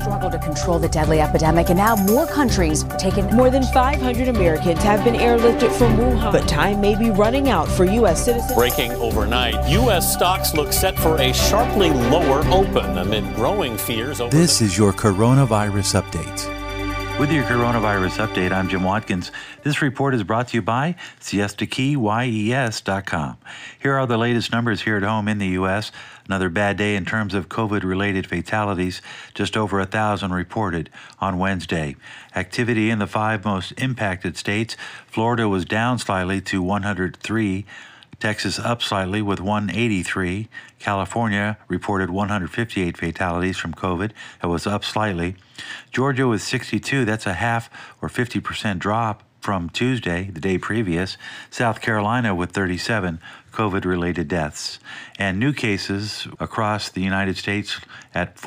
struggle to control the deadly epidemic, and now more countries are taking. More than 500 Americans have been airlifted from Wuhan, but time may be running out for U.S. citizens. Breaking overnight, U.S. stocks look set for a sharply lower open amid growing fears over. This is your coronavirus update. With your coronavirus update, I'm Jim Watkins. This report is brought to you by SiestaKeyYES.com. Here are the latest numbers here at home in the U.S. Another bad day in terms of COVID-related fatalities. Just over 1,000 reported on Wednesday. Activity in the 5 most impacted states. Florida was down slightly to 103. Texas up slightly with 183. California reported 158 fatalities from COVID. That was up slightly. Georgia was 62. That's a half or 50% drop from Tuesday, the day previous. South Carolina with 37 COVID-related deaths. And new cases across the United States at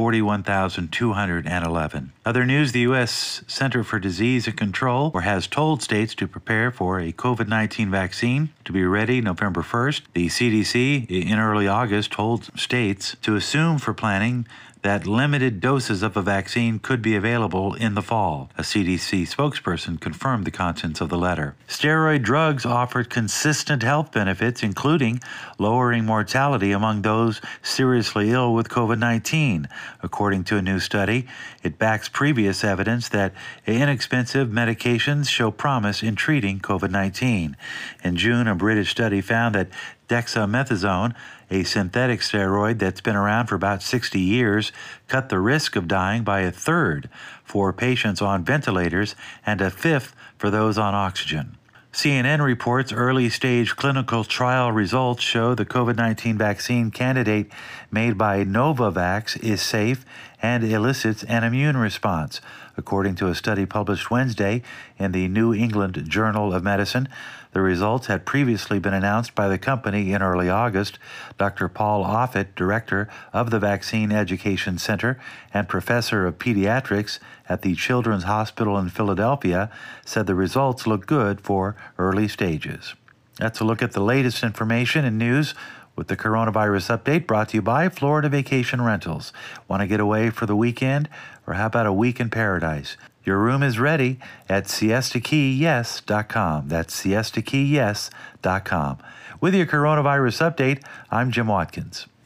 41,211. Other news, the U.S. Center for Disease and Control has told states to prepare for a COVID-19 vaccine to be ready November 1st. The CDC in early August told states to assume for planning that limited doses of a vaccine could be available in the fall. A CDC spokesperson confirmed the contents of the letter. Steroid drugs offered consistent health benefits, including lowering mortality among those seriously ill with COVID-19. According to a new study, it backs previous evidence that inexpensive medications show promise in treating COVID-19. In June, a British study found that dexamethasone, a synthetic steroid that's been around for about 60 years, cut the risk of dying by a third for patients on ventilators and a fifth for those on oxygen. CNN reports early-stage clinical trial results show the COVID-19 vaccine candidate made by Novavax is safe and elicits an immune response. According to a study published Wednesday in the New England Journal of Medicine, the results had previously been announced by the company in early August. Dr. Paul Offit, director of the Vaccine Education Center and professor of pediatrics at the Children's Hospital in Philadelphia, said the results look good for early stages. That's a look at the latest information and news with the coronavirus update brought to you by Florida Vacation Rentals. Want to get away for the weekend? Or how about a week in paradise? Your room is ready at SiestaKeyYes.com. That's SiestaKeyYes.com. With your coronavirus update, I'm Jim Watkins.